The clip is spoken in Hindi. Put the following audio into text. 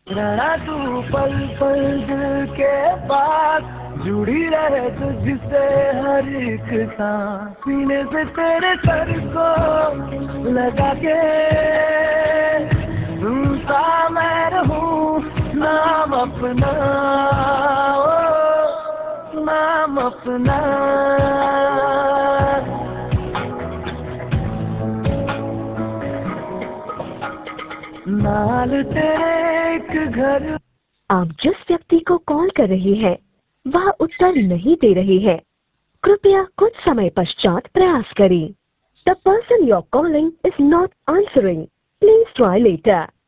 रहना तू पल पल दिल के पास, जुड़ी रहे तुझसे हर एक सांस, सीने से तेरे सर को लगा के सुनता मैं रहूं नाम अपना, ओ नाम अपना। नाल तेरे एक घर। आप जिस व्यक्ति को कॉल कर रहे हैं वह उत्तर नहीं दे रहे हैं, कृपया कुछ समय पश्चात प्रयास करें। The person you are calling is not answering, please try letter.